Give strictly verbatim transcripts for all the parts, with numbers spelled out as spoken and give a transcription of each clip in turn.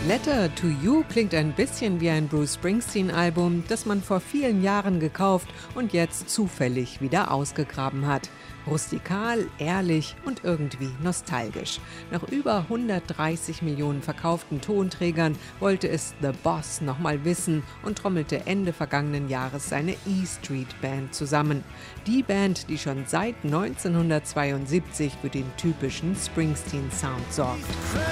Letter to You klingt ein bisschen wie ein Bruce Springsteen-Album, das man vor vielen Jahren gekauft und jetzt zufällig wieder ausgegraben hat. Rustikal, ehrlich und irgendwie nostalgisch. Nach über hundertdreißig Millionen verkauften Tonträgern wollte es The Boss nochmal wissen und trommelte Ende vergangenen Jahres seine E Street Band zusammen. Die Band, die schon seit neunzehnhundertzweiundsiebzig für den typischen Springsteen-Sound sorgt.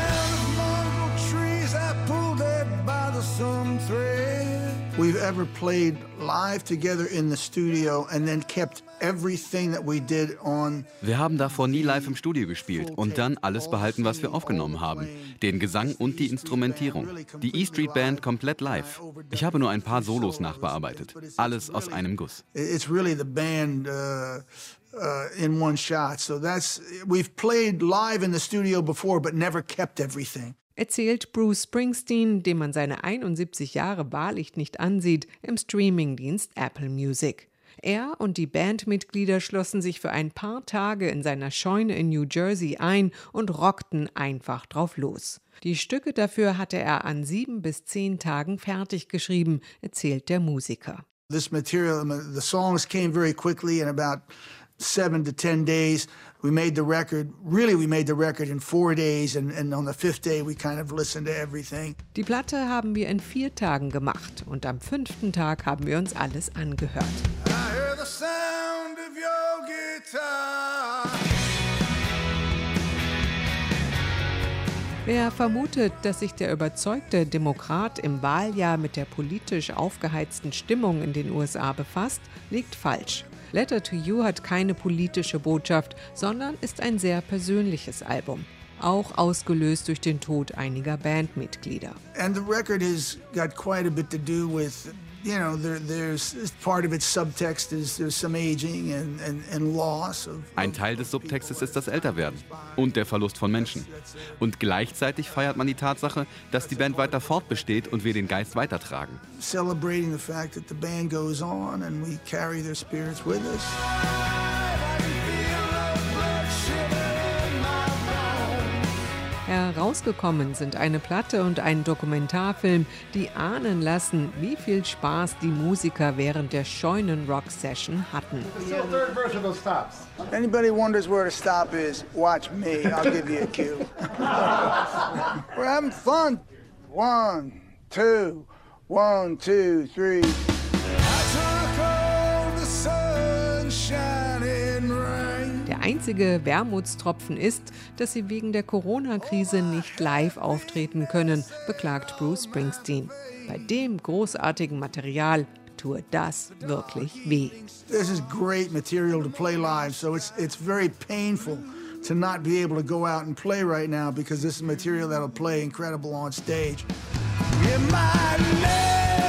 We've ever played live together in the studio and then kept everything that we did on. Wir haben davor nie live im Studio gespielt und dann alles behalten, was wir aufgenommen haben. Den Gesang und die Instrumentierung. Die E Street Band komplett live. Ich habe nur ein paar Solos nachbearbeitet. Alles aus einem Guss. It's really the band uh, uh, in one shot. So that's we've played live in the studio before but never kept everything. Erzählt Bruce Springsteen, dem man seine einundsiebzig Jahre wahrlich nicht ansieht, im Streamingdienst Apple Music. Er und die Bandmitglieder schlossen sich für ein paar Tage in seiner Scheune in New Jersey ein und rockten einfach drauf los. Die Stücke dafür hatte er an sieben bis zehn Tagen fertig geschrieben, erzählt der Musiker. This material, the songs came very quickly in about seven to ten days. We made the record, really we made the record in four days and, and on the fifth day we kind of listened to everything. Die Platte haben wir in vier Tagen gemacht und am fünften Tag haben wir uns alles angehört. I hear the sound of your guitar. Wer vermutet, dass sich der überzeugte Demokrat im Wahljahr mit der politisch aufgeheizten Stimmung in den U S A befasst, liegt falsch. Letter to You hat keine politische Botschaft, sondern ist ein sehr persönliches Album. Auch ausgelöst durch den Tod einiger Bandmitglieder. And the record has got quite a bit to do with, you know, there, there's part of its subtext is there's some aging and, and, and loss of. Ein Teil des Subtextes ist das Älterwerden und der Verlust von Menschen. Und gleichzeitig feiert man die Tatsache, dass die Band weiter fortbesteht und wir den Geist weitertragen. Celebrating the fact that the band goes on and we carry their spirits with us. Herausgekommen sind eine Platte und ein Dokumentarfilm, die ahnen lassen, wie viel Spaß die Musiker während der Scheunen-Rock-Session hatten. Anybody wonders where the stop is, watch me. I'll give you a cue. We're having fun. One, two, one, two, three. Der einzige Wermutstropfen ist, dass sie wegen der Corona-Krise nicht live auftreten können, beklagt Bruce Springsteen. Bei dem großartigen Material tue das wirklich weh. This is great material to play live, so it's it's very painful to not be able to go out and play right now because this is material that'll play incredible on stage. In my name.